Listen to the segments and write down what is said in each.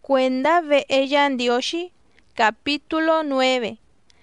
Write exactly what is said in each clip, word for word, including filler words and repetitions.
Cuenda ve'e Yandioxi, capítulo nueve.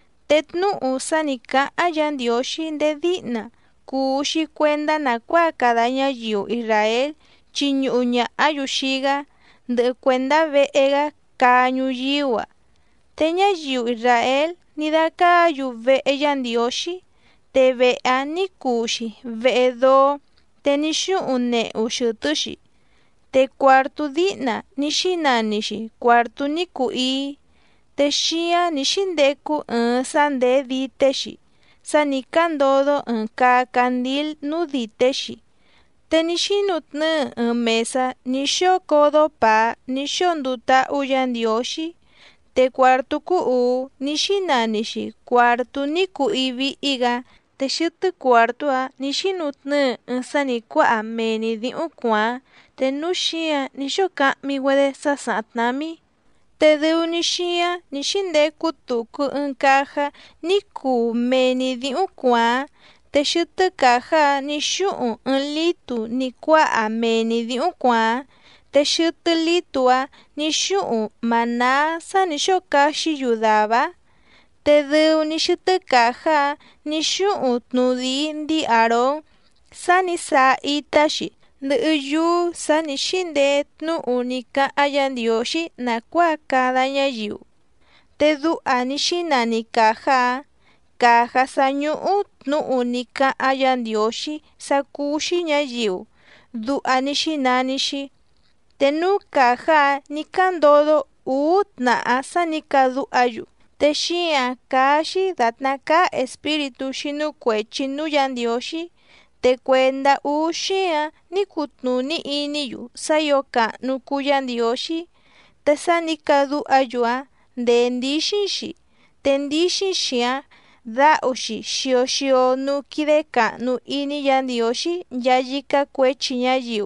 Tetnu'u sanika a Yandioxi ndedi'na, kuxi cuenda nakua cada ñayiu Israel chiñu'u ña'ayu xiga, ndɨ'ɨ cuenda ve'ega ka ñuyiu-a. Te ñayiu Israel nidakayu ve'e Yandioxi, te ve'e ni kuxi ve'e doo, te nixu'u ne'u xɨtɨ‑xi. Te cuartu di'na nixinani‑xi cuartu ni ku'í, te xian nixindeku ɨɨn sandee dite‑xi, sa ni kandodo ɨɨn kaa candil nuu dite‑xi. Te nixinutnɨɨ ɨɨn mesa nixó kodo paa nixó nduta'u Yandioxi. Te cuartu ku'ú nixinani‑xi cuartu ni ku'í vi'iga, te xɨtɨ cuartu‑a nixinutnɨɨ ɨɨn sani kua'a meni di'ún kuaan, te nuu xian nixoka'mi‑güede sa sa'an tnami. Te dɨu‑ni xian nixindeku tuku ɨɨn caja ni kuu meni di'ún kuaan, te xɨtɨ caja‑a nixu'un ɨɨn litu ni kua'a meni di'ún kuaan, te xɨtɨ litu‑a nixu'un maná sa nixokaxi yudava. Te dɨu‑ni xɨtɨ caja‑a nixu'un tnudii ndi Aarón sa ni saa ita‑xi, ndɨ'ɨ yuu sa ni xindee tnu'u ni ka'an Yandioxi nakuaa cada ñayiu. Te du'va nixinani caja‑a, caja sañu'u tnu'u ni ka'an Yandioxi sakuxi ñayiu, du'va nixinani‑xi. Te nuu caja‑a nikandodo uu tna'a sa ni kadu'vayu, te xian kaa‑xi datna kaa espíritu xinukuechi nuu Yandioxi. Te kuenda uu xian nikutnuni iniyu sa iyo ka'nu kuu Yandioxi, te sa ni kadu'vayu‑a ndee ndixin‑xi, te ndixin‑xian da'u‑xi xio xio nuu kide ka'nu ini Yandioxi nchaa yika kuechi ñayiu.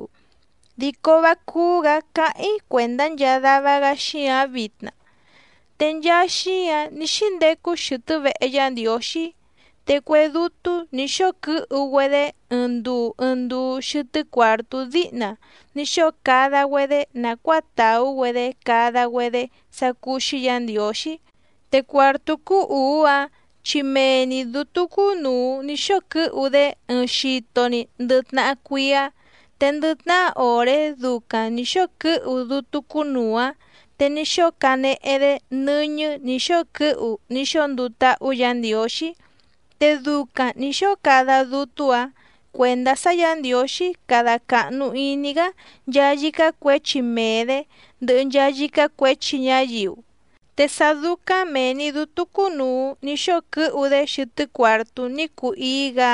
Diko va kuu‑ga ka'in kuenda nchaa dava‑ga xian vitna. Te nchaa xian nixindeku xɨtɨ ve'e Yandioxi, te kue dutu nixokɨ'vɨ‑güede ɨɨn nduu ɨɨn nduu xɨtɨ cuartu di'na nixokada‑güede nakuaa tau‑güede kada‑güede sakuxi Yandioxi. Te cuartu ku'ú‑a chi meni dutu kunuu nixokɨ'vɨ‑de ɨɨn xito‑ni ndɨ tna'a kuiya, te ndɨ tna'a ore dukan nixokɨ'vɨ dutu kunuu‑a, te nixokane'e‑de nɨñɨ nixokɨ'vɨ nixonduta'u Yandioxi. Te dukan nixokada dutu‑a kuenda sa Yandioxi kada ka'nu ini‑ga nchaa yika kuechi mee‑de ndɨ'ɨ nchaa yika kuechi ñayiu. Te sa dukan meni dutu kunuu nixokɨ'vɨ‑de xɨtɨ cuartu ni ku'í‑ga,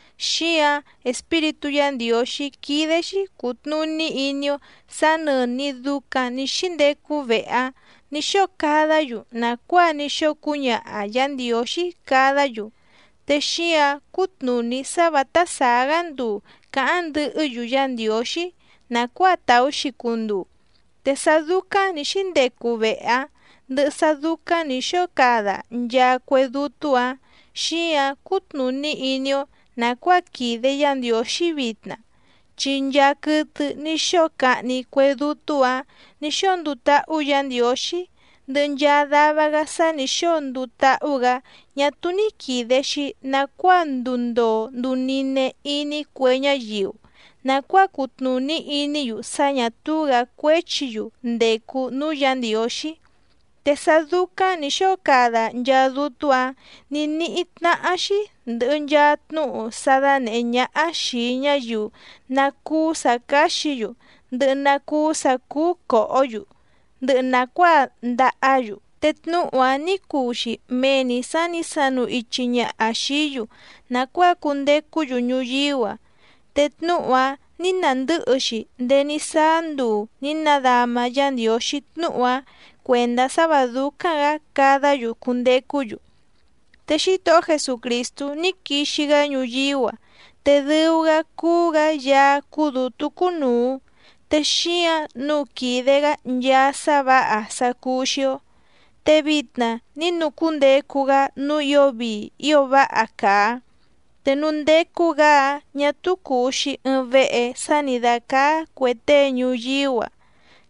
xian espíritu Yandioxi kide‑xi kutnuni inio sa nɨɨni dukan nixindeku ve'e‑a nixokada‑yu nakuaa nixokuña'a Yandioxi kada‑yu. Te xian kutnuni sa vata saa‑ga nduu ka'an ndɨ'ɨ‑yu Yandioxi nakuaa tau‑xi kunduu. Te sa dukan nixindeku ve'e‑a ndɨ'ɨ sa dukan nixokada nchaa kue dutu‑a, xian kutnuni inio nakuaa kide Yandioxi vitna. Chi nchaa kɨtɨ nixoka'ni kue dutu‑a nixonduta'u Yandioxi, ndɨ'ɨ nchaa dava‑ga sa nixonduta'u‑ga ñatuu ni kide‑xi nakuaa ndundoo ndunine ini kue ñayiu, nakuaa kutnuni ini‑yu sa ñatuu‑ga kuechi‑yu ndeku nuu Yandioxi. Te sa dukan nixokada nchaa dutu‑a nini'i tna'a‑xi ndɨ'ɨ nchaa tnu'u sadane'e ña'a xii ñayiu nakuu sakaxi‑yu, ndɨ'ɨ nakuu sakuu ko'o‑yu, ndɨ'ɨ nakuaa nda'a‑yu. Te tnu'u‑a ni kuu‑xi meni sa ni sanu ichi ña'a xiiyu nakuaa kundeku‑yu ñuyiu‑a. Te tnu'u‑a ni nandɨ'ɨ‑xi ndee ni saa nduu ni nadama Yandioxi tnu'u‑a kuenda sava dukan‑ga kada‑yu kundeku‑yu. Te Xito'o Jesucristu ni kixi‑ga ñuyiu‑a, te dɨu‑ga kuu‑ga yaa kuu dutu kunuu, te xian nuu kide‑ga nchaa sava'a sakuxio. Te vitna ni nukundeku‑ga nuu iyo vii iyo va'a kaa, te nuu ndeku‑ga ñatuu kuu‑xi ɨɨn ve'e sa ni dakaa kue tee ñuyiu‑a.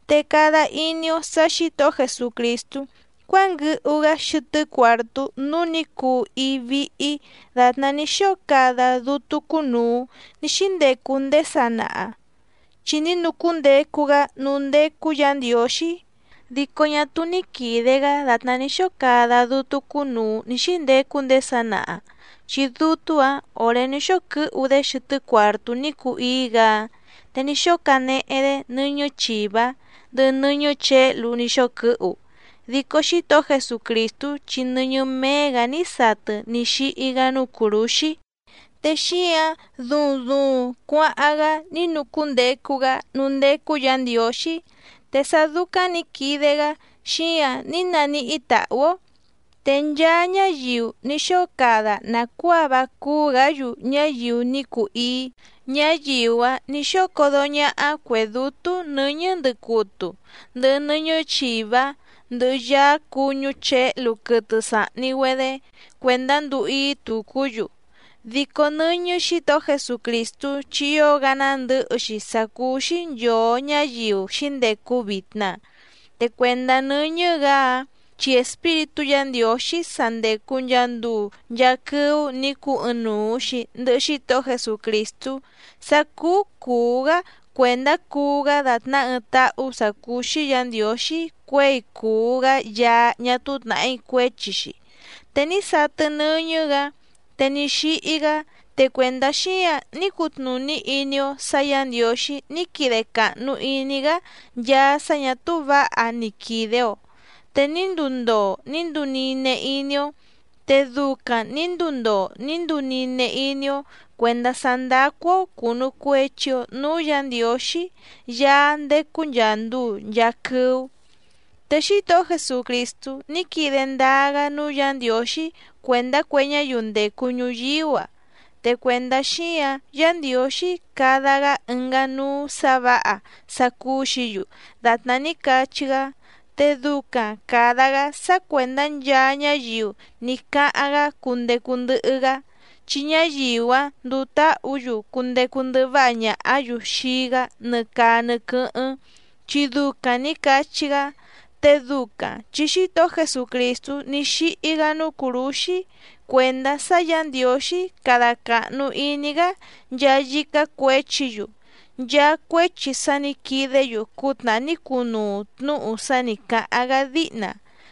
te cada inio sashito Jesucristo, Kwangu uga shutu cuarto nuniku ivi i datna nisho cada dutu kunu nishinde kunde sanaa. Chini nukunde kuga nunde kuyan dioshi. Dikonya tunikidega datna nisho cada dutu kunu nishinde kunde sanaa. Chidutua ore nisho ku ude shutu cuarto niku iga. Tenisho kane ede niño chiva de niño che lu nisho ku u. Dikoshito Jesucristo chinuño mega ni sata nishi iganu kurushi. Teshia dun dun kwa aga ni nukunde kuga nunde kuyan dioshi. Tesaduka ni kidega shia ni nani itawo. Tenyanya yu nisho kada na kuaba kuga yu nya yu niku i. Nya yiwa nisho kodonya akwedutu niño ndekutu. De niño chiva. Ndu ya kuñu che lukutu sa ni wede cuenda ndu i tukuyu. Diko niño shito Jesucristo chiyo ganandu ushisakushi yo ñayiu shindeku bitna. Te cuenda niño ga chi espiritu yandioshi sandeku yandu yaku niku unushi ndu shito Jesucristo saku kuga cuenda kuga datna uta usakushi yandioshi kwe kuga ya ñatutnai kwechishi. Teni sata niño ga tenishi iga te cuenda shia ni kutnuni inio sayandioshi ni kideka nu iniga ya sayatuva a nikideo. Te nindundo nindunine inio te duka nindundo nindunine inio cuenda sandakwo kunu kwechio nu yandioshi ya ndekunyandu yaku. Teshito Jesucristo ni kidendaga nu yandioshi cuenda cueña yunde kuñuyiwa. Te cuenda shia yandioshi kadaga nga nu sabaa sakushiyu datnani kachiga te duka kadaga sa cuenda yaña yu ni kaaga kunde kunde uga. Chiña yiwa nduta uyu kunde kunde baña ayu shiga nika niku chiduka ni kachiga. Te duka chishito Jesucristo nishi iganu kurushi cuenda sayandioshi kadaka nu iniga ya yika kwechiyu. Ya kwechi sani kideyu kutna ni kunu tnu usani ka agadina.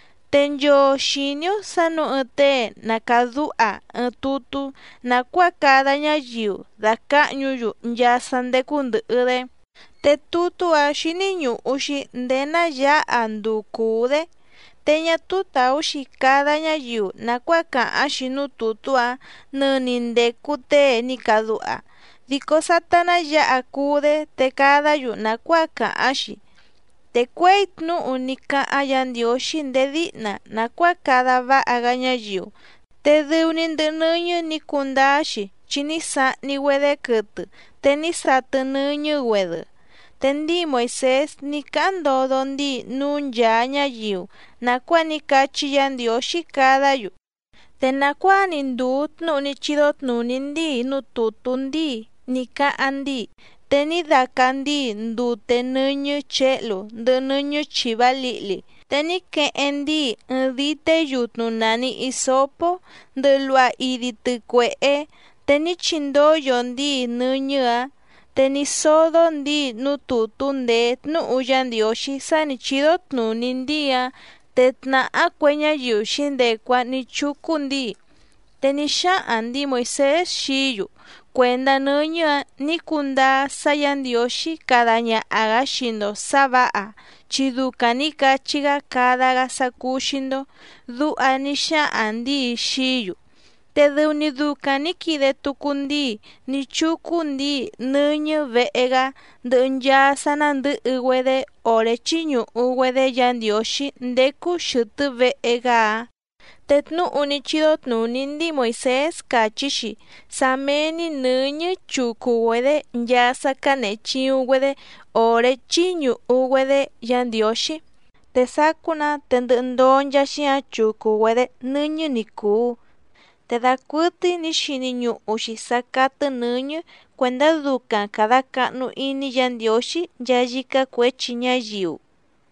Tenyo shinyo sanu ute nakadua tutu na kwa kada ñayiu daka ñuyu ya sande kundu ude. Te tutu a shiniñu ushi ndena ya andukude. Teña tuta ushi kada ñayiu na kwa ka ashinu tutu a nuninde kute ni kadua. Diko satana ya akude te kada yu na kwa ka ashi. Te kweit nu unika ayandioshi ndedina na kwa kada va agaña yu. Te deuninde niño ni kundashi chinisa ni wede kutu. Te ni sata niño wede. Tendi Moisés ni kando dondi nun ya ñayiu na kwa ni kachi yandioshi kada yu. Te na kwa nindut nu ni chidot nu nindi nu tutundi ni ka andi. Teni dakandi ndute niño chelo de niño chiva lili. Teni ke endi ndite yutnu nani isopo de lua idite kwee. Teni chindo yondi niño a. Teni sodo ndi nu tutunde nu uyandioshi sani chidot nu nindia. Tetna akweña yushinde kwa ni chukundi. Teni sha andi Moisés shiyu. Cuenda niño ni kunda sayandioshi kadaña agashindo sabaa. Chiduka ni kachiga kadaga sakushindo du anisha andi shiyu. Te deuni duka ni kide tukundi ni chukundi niño veega dunya sanandu uwede ore chiñu uwede yandioshi ndeku shutu veega. Tetnu unichidot nu nindi Moisés kachishi sameni niño chuku wede ya sakane chi uwede ore chiñu uwede yandioshi. Tesakuna tendendon yashia chuku wede niño niku. Te da kuti ni shiniñu ushi sakata niño cuenda duka kadaka nu ini yandioshi yayika kwechi ñayiu.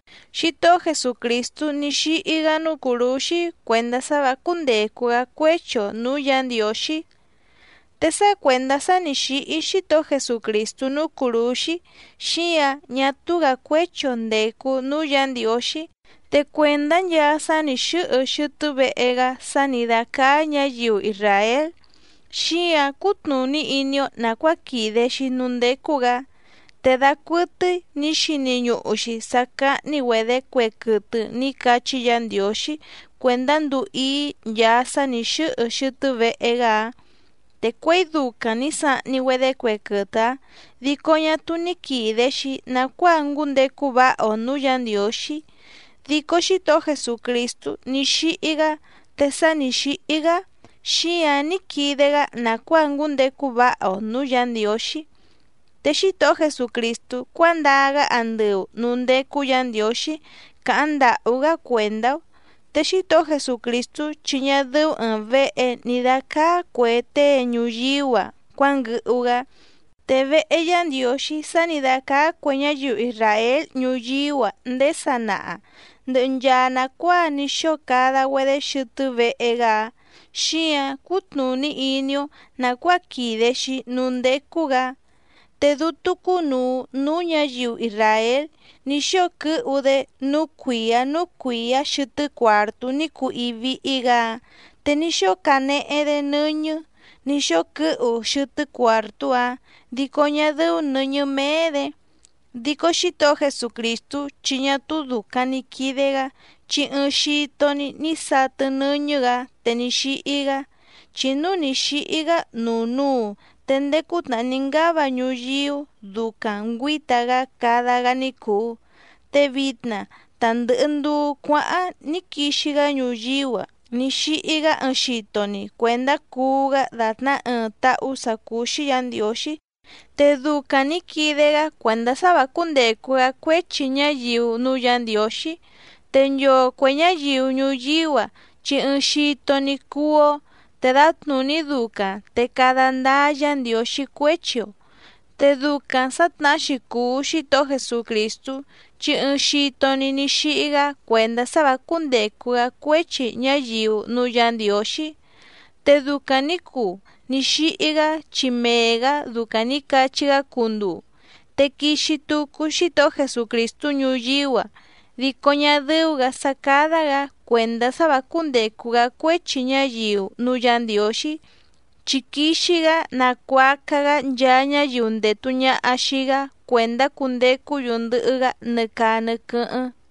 Xito Jesucristo nixi'iga nukuruxi cuenda sabacundekuga cuecho nuyan Dioxi. Tesa cuenda sa nixi'i xito Jesucristo nukuruxi xia ñatuga cuecho ndeku nuyan Dioxi. Te cuenda ya sa nixi'i xito ve'ega sanidaka ñayiu Israel. Xia kutnuni inio nakuakidexi nundekuga. Te da kuty nixi niñu'uxi saka niwede kuekɨtɨ nikachi yan Dioxi cuenda ndu'i ya sa nixi'i xito ve'ega. Te kuey duka nisa'ni wede kuekɨtɨ diko ñatu nikidexi nakua ngundeku va'o nuyan Dioxi. Diko xito Jesucristo nixi'iga te sa nixi'iga xia nikidega nakua ngundeku va'o nuyan Dioxi. Te xito Jesucristo kuandaga andɨu nundeku yan Dioxi ka'an nda'uga cuendau. Te xito Jesucristo chi ñadɨu ɨɨn ve'e nidaka kue tee ñuyiu‑a kuangɨ'uga. Te ve'e yan Dioxi sa nidaka kue ñayiu Israel ñuyiu‑a nde sana'a ndɨ'ɨ nchaa nakua nixokada‑güede xɨtɨ ve'ega. Xia kutnuni inio nakua kidexi nundekuga. Te dutuku nuu nu ñayiu Israel nixokɨ'vɨde nu kuiya nu kuiya xɨtɨ kuartu niku'i vi'iga. Te nixokane'ede nɨñɨ nixokɨ'vɨ xɨtɨ kuartu‑a diko ñadɨu nɨñɨ mee‑de. Diko xito Jesucristo chi ñatu duka nikidega chi ɨɨn xito‑ni nisatɨ nɨñɨ‑ga te nixi'iga. Chi nu nixi'iga nuu-nuu te ndekuta'ani ngava ñuyiu duka nguitaga kadaga nikuu. Te vitna tandɨ'ɨ nduu kua'an nikixiga ñuyiu‑a nixi'iga ɨɨn xito‑ni cuenda kuu‑ga datna ɨɨn ta'u sakuxi yan Dioxi. Te duka nikidega cuenda savacundekuga kuechi ñayiu nuu yan Dioxi. Te nchoo kue ñayiu ñuyiu‑a chi ɨɨn xito‑ni kuu‑o te datnuni duka te kada ndaa yan Dioxi kuechio. Te dukan satnaxi kuu xito Jesucristo chi ɨɨn xito‑ni nixi'iga cuenda savacundekuga kuechi ñayiu nuu yan Dioxi. Te duka ni kuu nixi'iga chi mee‑ga duka nikachiga kunduu. Te kixi tuku xito Jesucristo ñuyiu‑a diko ñadɨu‑ga sakada‑ga cuenda savacundekuga kuechi ñayiu nuu yan Dioxi. Chi kixiga nakuaka‑ga nchaa ñayiu ndetu ña'a xiga cuenda kundeku yundɨ'ɨ‑ga nɨ kaa nɨ kɨ'ɨn.